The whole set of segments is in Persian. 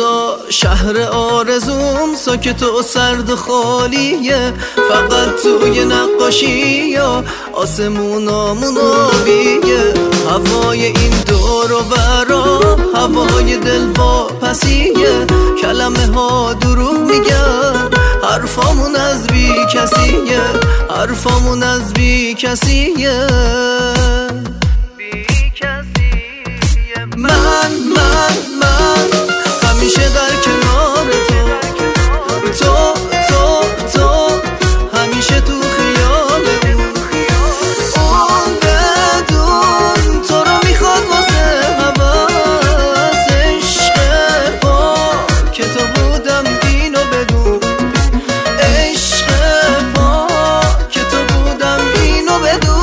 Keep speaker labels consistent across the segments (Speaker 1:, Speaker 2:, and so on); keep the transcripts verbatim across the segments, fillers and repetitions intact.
Speaker 1: اینجا شهر آرزوم ساکت و سرد و خالیه، فقط توی نقاشی یا آسمونامون آبیه. هوای این دور و برا هوای دلواپسیه، کلمه ها دروغ میگن حرفامون از بی کسیه، حرفامون از بی کسیه. من من من همیشه در کنار تو، تو تو تو همیشه تو خیالم. اون بدون تو رو میخواد واسه هوس، عشق پا که تو بودم اینو بدون، عشق پا که تو بودم اینو بدون.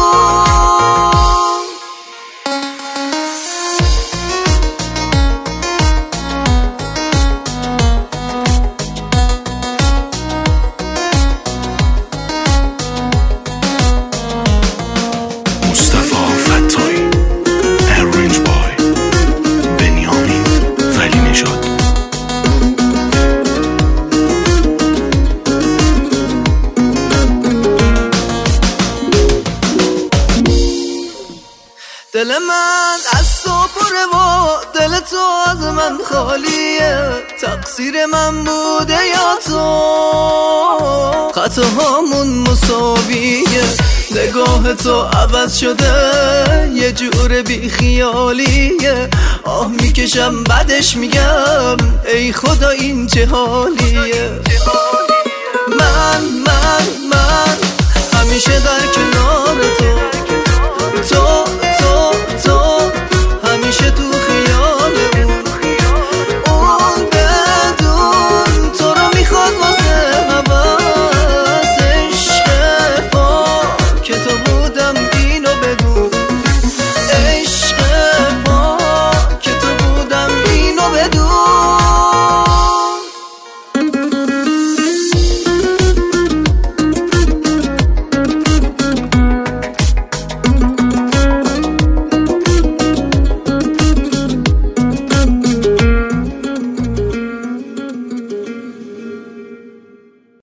Speaker 1: دل من از تو پره و دل تو از من خالیه، تقصیر من بوده یا تو؟ خطاهامون مساویه، نگاه تو عوض شده یه جور بی خیالیه. آه میکشم بعدش میگم ای خدا این چه حالیه. من من من همیشه در کنار تو، تو